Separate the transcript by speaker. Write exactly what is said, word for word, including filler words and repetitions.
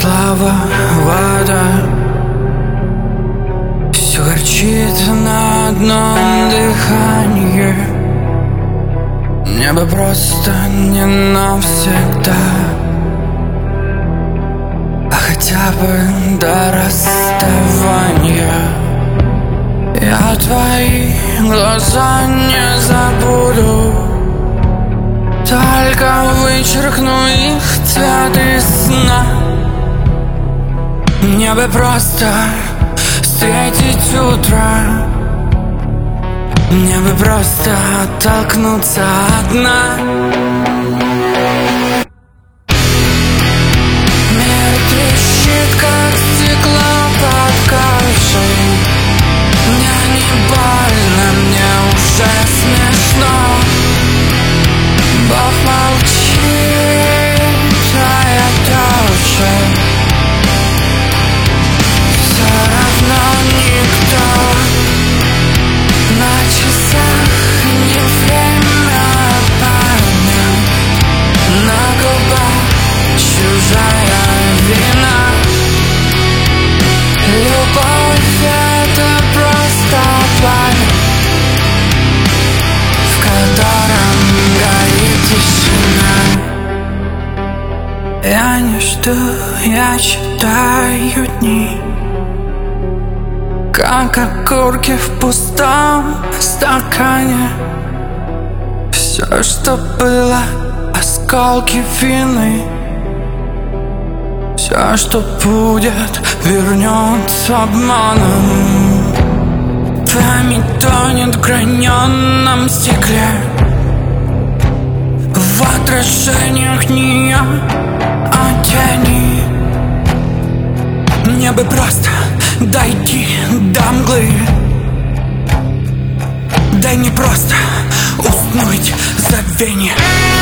Speaker 1: слава, вода, все горчит на одном дыхании. Небо просто не навсегда, а хотя бы до расставания. Я твои глаза не забуду, только вычеркну их цвет из сна. Мне бы просто встретить утро, мне бы просто оттолкнуться от дна. Мир трещит, как стекло под кожей. Мне не больно, мне уже смешно. Бог молчит, а я тоже. Все равно никто. На часах не время, а память. На губах чужая вина. Любовь — это просто пламя, в котором горит тишина. Я не жду, я читаю дни, как окурки в пустом стакане. Все, что было, осколки вины. Все, что будет, вернется обманом. Память тонет в граненном стекле, в отражениях нее, а тени. Мне бы просто дойти до мглы, дай мне просто уснуть в забвенье.